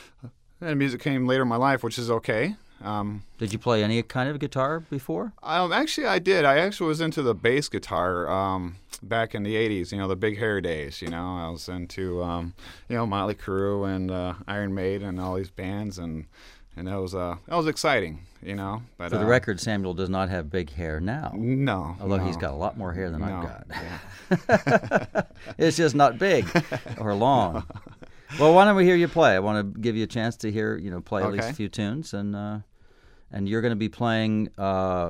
[SPEAKER 5] and music came later in my life, which is okay. Um,
[SPEAKER 1] Did you play any kind of guitar before?
[SPEAKER 5] Um, actually, I did. I actually was into the bass guitar um, back in the eighties, you know, the big hair days, you know. I was into, um, you know, Motley Crue and uh, Iron Maiden and all these bands, and and that was uh, that was exciting, you know. But
[SPEAKER 1] For the
[SPEAKER 5] uh,
[SPEAKER 1] record, Samuel does not have big hair now,
[SPEAKER 5] no.
[SPEAKER 1] although
[SPEAKER 5] no,
[SPEAKER 1] he's got a lot more hair than
[SPEAKER 5] no,
[SPEAKER 1] I've got.
[SPEAKER 5] yeah.
[SPEAKER 1] It's just not big or long. Well, why don't we hear you play? I want to give you a chance to hear, you know, play at least
[SPEAKER 5] Okay.
[SPEAKER 1] a few tunes, and uh, and you're going to be playing uh,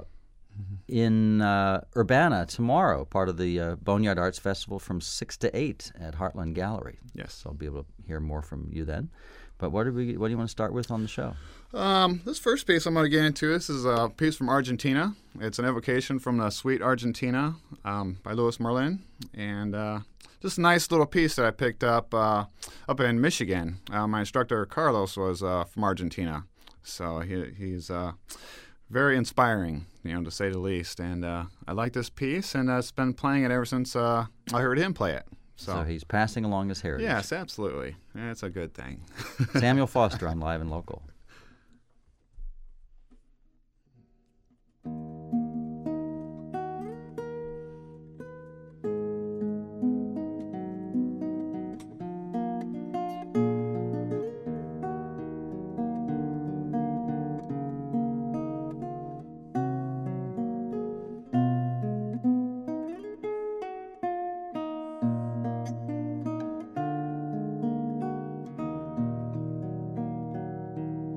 [SPEAKER 1] in uh, Urbana tomorrow, part of the uh, Boneyard Arts Festival from six to eight at Heartland Gallery.
[SPEAKER 5] Yes.
[SPEAKER 1] So I'll be able to hear more from you then. But what do we? What do you want to start with on the show?
[SPEAKER 5] Um, this first piece I'm going to get into, this is a piece from Argentina. It's an evocation from the Suite Argentina um, by Louis Merlin. And uh, just a nice little piece that I picked up uh, up in Michigan. Uh, my instructor, Carlos, was uh, from Argentina. So he, he's uh, very inspiring, you know, to say the least. And uh, I like this piece, and I've been playing it ever since uh, I heard him play it.
[SPEAKER 1] So,
[SPEAKER 5] So,
[SPEAKER 1] he's passing along his heritage.
[SPEAKER 5] yes, absolutely. That's a good thing.
[SPEAKER 1] Samuel Foster on Live and Local.
[SPEAKER 6] Thank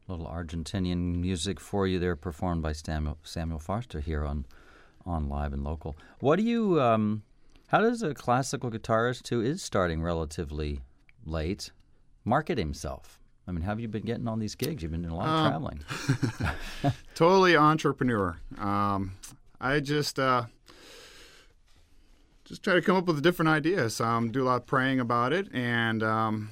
[SPEAKER 1] little Argentinian music for you there, performed by Samuel, Samuel Foster here on on Live and Local. What do you? Um, how does a classical guitarist who is starting relatively late market himself? I mean, how have you been getting on these gigs? You've been doing a lot of
[SPEAKER 5] Um,
[SPEAKER 1] traveling.
[SPEAKER 5] Totally entrepreneur. Um, I just uh, just try to come up with different ideas. Um, do a lot of praying about it and um,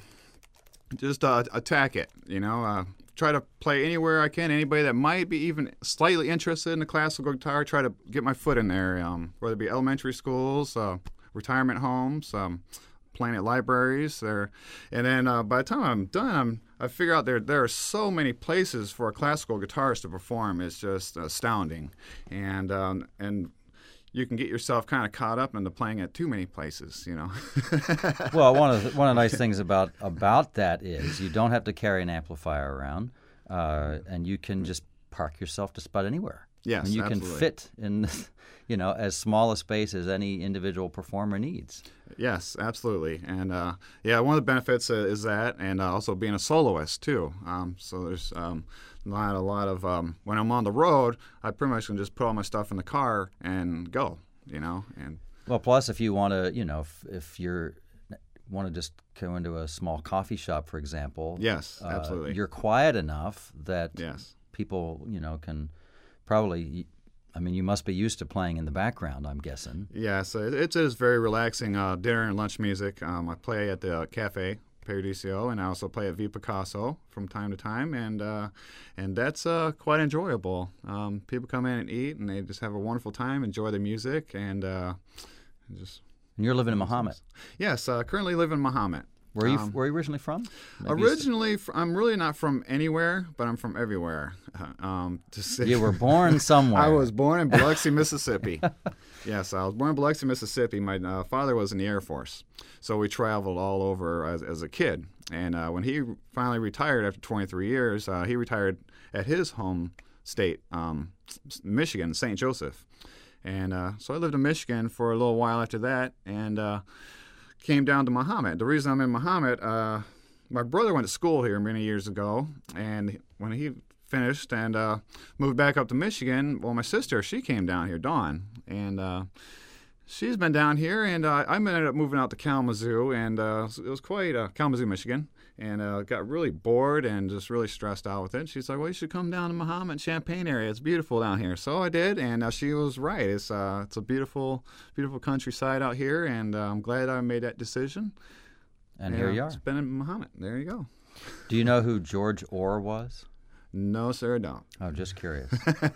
[SPEAKER 5] just uh, attack it. You know, uh, try to play anywhere I can. Anybody that might be even slightly interested in the classical guitar, try to get my foot in there. Um, whether it be elementary schools, uh, retirement homes. Um, playing at libraries there, and then uh, by the time I'm done, I'm, I figure out there there are so many places for a classical guitarist to perform. It's just astounding, and um, and you can get yourself kind of caught up into playing at too many places, you know.
[SPEAKER 1] Well, one of the, one of the nice things about about that is you don't have to carry an amplifier around, uh, and you can just park yourself just about anywhere.
[SPEAKER 5] Yes,
[SPEAKER 1] and you
[SPEAKER 5] absolutely.
[SPEAKER 1] can fit in, you know, as small a space as any individual performer needs.
[SPEAKER 5] Yes, absolutely, and uh, yeah, one of the benefits uh, is that, and uh, also being a soloist too. Um, so there's um, not a lot of um, when I'm on the road, I pretty much can just put all my stuff in the car and go, you know. And
[SPEAKER 1] Well, plus if you want to, you know, if, if you're want to just go into a small coffee shop, for example.
[SPEAKER 5] yes,
[SPEAKER 1] uh,
[SPEAKER 5] absolutely.
[SPEAKER 1] You're quiet enough that
[SPEAKER 5] yes.
[SPEAKER 1] people, you know, can probably. I mean, you must be used to playing in the background, I'm guessing.
[SPEAKER 5] Yes, it, it is very relaxing. Uh, dinner and lunch music. Um, I play at the Cafe Paradiso, and I also play at V Picasso from time to time, and uh, and that's uh, quite enjoyable. Um, people come in and eat, and they just have a wonderful time, enjoy the music, and uh, just.
[SPEAKER 1] And you're living in Mahomet.
[SPEAKER 5] Yes, uh, currently live in Mahomet.
[SPEAKER 1] Where are you?
[SPEAKER 5] Um,
[SPEAKER 1] Where are you originally from? Maybe you s-
[SPEAKER 5] Originally, fr- I'm really not from anywhere, but I'm from everywhere. Uh, um, to say,
[SPEAKER 1] You were born somewhere.
[SPEAKER 5] I was born in Biloxi, Mississippi. Yes, I was born in Biloxi, Mississippi. My uh, father was in the Air Force, so we traveled all over as, as a kid. And uh, when he finally retired after twenty-three years, uh, he retired at his home state, um, Michigan, Saint Joseph. And uh, so I lived in Michigan for a little while after that, and uh, came down to Mahomet. The reason I'm in Mahomet, uh, my brother went to school here many years ago, and when he finished and uh, moved back up to Michigan, well, my sister, she came down here, Dawn, and uh, she's been down here, and uh, I ended up moving out to Kalamazoo, and uh, it was quite uh, Kalamazoo, Michigan, and uh, got really bored and just really stressed out with it. She's like, well, you should come down to Mahomet, Champaign area. It's beautiful down here. So I did, and uh, she was right. It's uh, it's a beautiful, beautiful countryside out here, and uh, I'm glad I made that decision.
[SPEAKER 1] And here you are.
[SPEAKER 5] It's been in Mahomet. There you go.
[SPEAKER 1] Do you know who George Orr was?
[SPEAKER 5] No, sir, I don't.
[SPEAKER 1] Oh, just curious.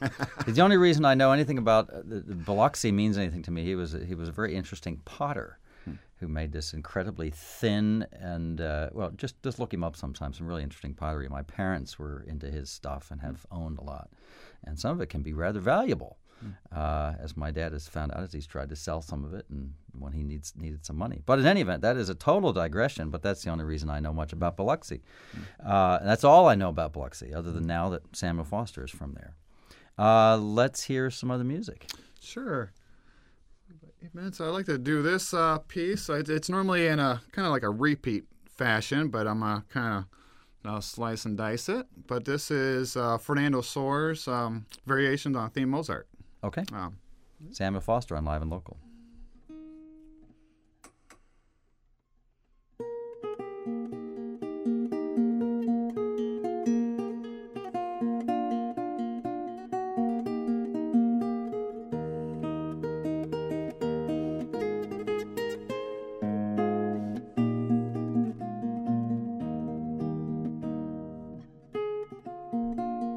[SPEAKER 1] The only reason I know anything about uh, the, the Biloxi means anything to me, he was he was a very interesting potter hmm. who made this incredibly thin and uh, well, just just look him up sometime. Some really interesting pottery. My parents were into his stuff and have hmm. owned a lot, and some of it can be rather valuable. Uh, as my dad has found out as he's tried to sell some of it and when he needs needed some money. But in any event, that is a total digression, but that's the only reason I know much about Biloxi. Uh, and that's all I know about Biloxi, other than now that Samuel Foster is from there. Uh, let's hear some other music.
[SPEAKER 5] Sure. Eight minutes. I like to do this uh, piece. It's normally in a kind of like a repeat fashion, but I'm uh, kind of I'll slice and dice it. But this is uh, Fernando Soares' um, variations on theme Mozart.
[SPEAKER 1] Okay.
[SPEAKER 5] Um,
[SPEAKER 1] Samuel Foster on Live and Local.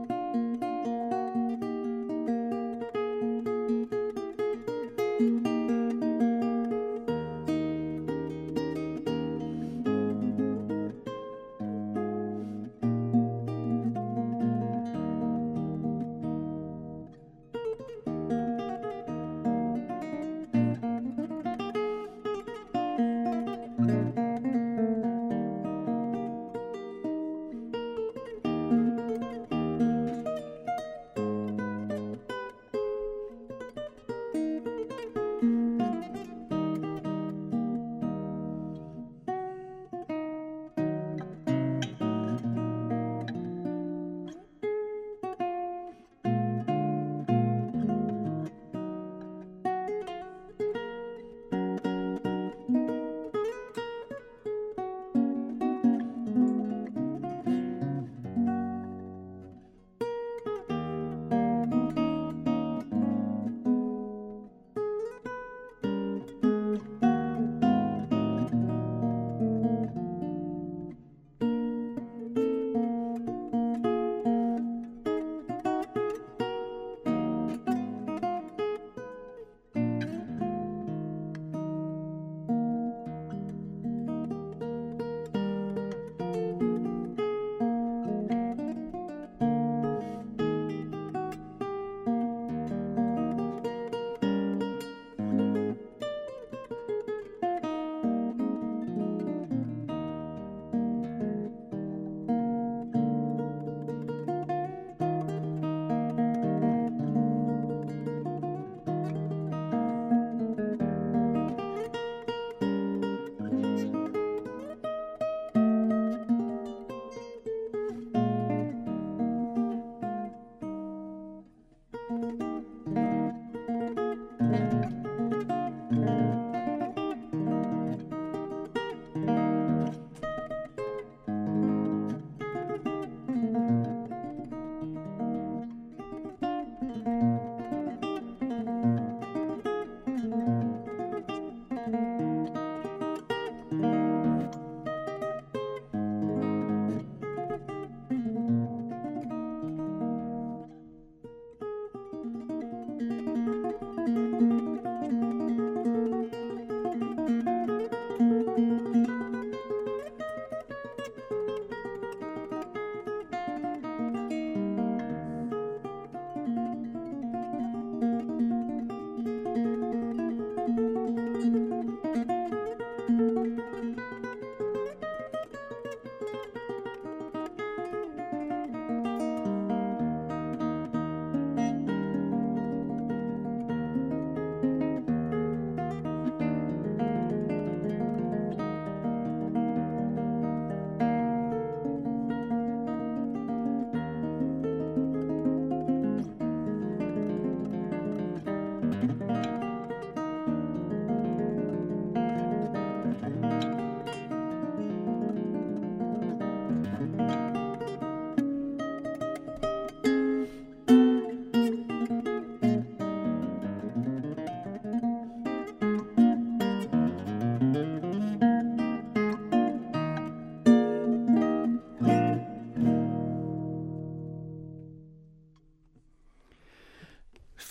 [SPEAKER 6] Thank you.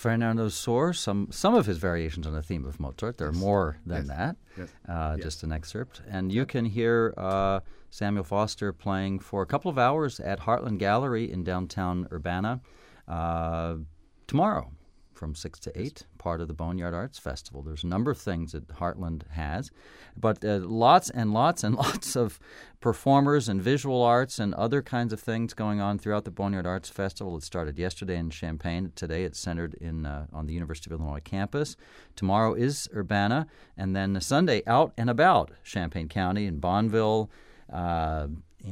[SPEAKER 1] Fernando Sor, some some of his variations on the theme of Mozart. There are more than
[SPEAKER 5] Yes.
[SPEAKER 1] that.
[SPEAKER 5] Yes.
[SPEAKER 1] Uh,
[SPEAKER 5] Yes.
[SPEAKER 1] Just an excerpt. And you can hear uh, Samuel Foster playing for a couple of hours at Heartland Gallery in downtown Urbana uh, tomorrow from six to eight, part of the Boneyard Arts Festival. There's a number of things that Heartland has, but uh, lots and lots and lots of performers and visual arts and other kinds of things going on throughout the Boneyard Arts Festival. It started yesterday in Champaign. Today it's centered in uh, on the University of Illinois campus. Tomorrow is Urbana, and then Sunday out and about Champaign County in Bonneville, uh,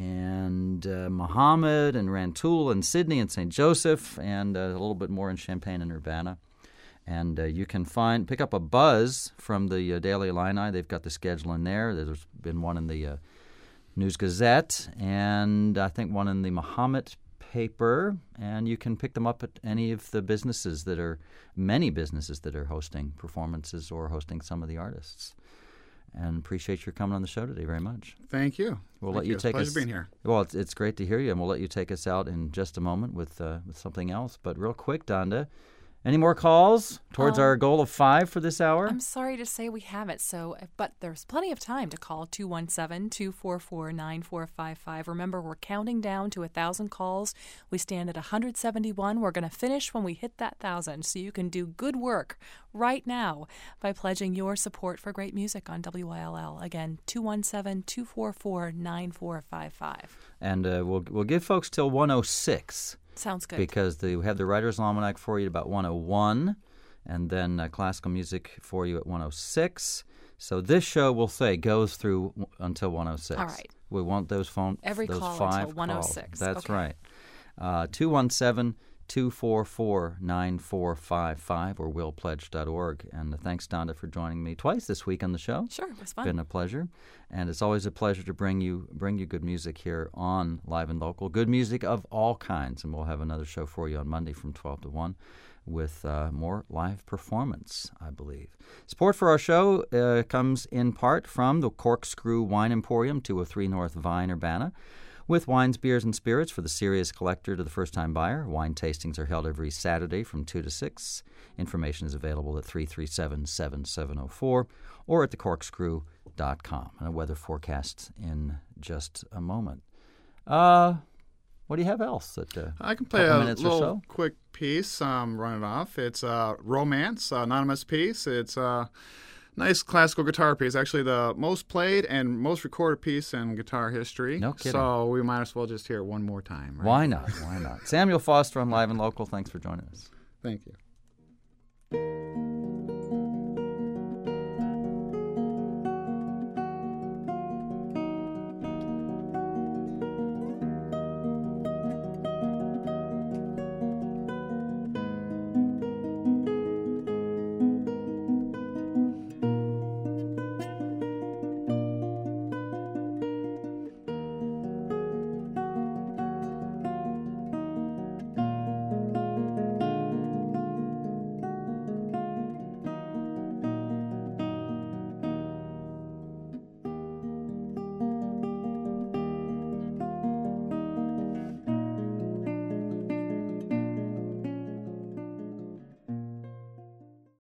[SPEAKER 1] and uh, Muhammad and Rantoul and Sydney and Saint Joseph, and uh, a little bit more in Champaign and Urbana. And uh, you can find pick up a buzz from the uh, Daily Illini. They've got the schedule in there. There's been one in the uh, News Gazette, and I think one in the Muhammad paper. And you can pick them up at any of the businesses that are, many businesses that are hosting performances or hosting some of the artists. And appreciate your coming on the show today very much.
[SPEAKER 5] Thank you.
[SPEAKER 1] We'll
[SPEAKER 5] Thank
[SPEAKER 1] let you,
[SPEAKER 5] It's
[SPEAKER 1] take
[SPEAKER 5] a pleasure
[SPEAKER 1] us.
[SPEAKER 5] being here.
[SPEAKER 1] Well, it's, it's great to hear you, and we'll let you take us out in just a moment with uh, with something else. But real quick, Donda, any more calls towards
[SPEAKER 2] Um,
[SPEAKER 1] our goal of five for this hour?
[SPEAKER 2] I'm sorry to say we haven't, so but there's plenty of time to call two one seven, two four four, nine four five five. Remember, we're counting down to one thousand calls. We stand at one hundred seventy-one. We're going to finish when we hit that one thousand, so you can do good work right now by pledging your support for great music on W I L L. Again, two one seven, two four four, nine four five five.
[SPEAKER 1] And uh, we'll we'll give folks till one oh six.
[SPEAKER 2] Sounds good.
[SPEAKER 1] Because they have the Writer's Almanac for you at about one oh one, and then uh, classical music for you at one oh six. So this show, we'll say, goes through w- until one oh six.
[SPEAKER 2] All right.
[SPEAKER 1] We want those phone
[SPEAKER 2] Every
[SPEAKER 1] those
[SPEAKER 2] call
[SPEAKER 1] five
[SPEAKER 2] until one oh six.
[SPEAKER 1] Calls. That's
[SPEAKER 2] Okay.
[SPEAKER 1] right. Uh, two one seven, two four four, nine four five five or will pledge dot org. And uh, thanks, Donda, for joining me twice this week on the show.
[SPEAKER 2] Sure, it was fun.
[SPEAKER 1] Been a pleasure, and it's always a pleasure to bring you bring you good music here on Live and Local. Good music of all kinds, and we'll have another show for you on Monday from twelve to one with uh, more live performance, I believe. Support for our show uh, comes in part from the Corkscrew Wine Emporium, two oh three North Vine, Urbana. With wines, beers, and spirits for the serious collector to the first-time buyer. Wine tastings are held every Saturday from two to six. Information is available at three three seven, seven seven oh four or at the corkscrew dot com. And a weather forecast in just a moment. Uh, what do you have else? At, uh,
[SPEAKER 5] I can play
[SPEAKER 1] couple
[SPEAKER 5] a
[SPEAKER 1] minutes or
[SPEAKER 5] little
[SPEAKER 1] so?
[SPEAKER 5] quick piece, um, run it off. It's a romance, uh, anonymous piece. It's a nice classical guitar piece, actually the most played and most recorded piece in guitar history.
[SPEAKER 1] No kidding.
[SPEAKER 5] So we might as well just hear it one more time. Right?
[SPEAKER 1] Why not? Why not? Samuel Foster on Live and Local. Thanks for joining us.
[SPEAKER 5] Thank you.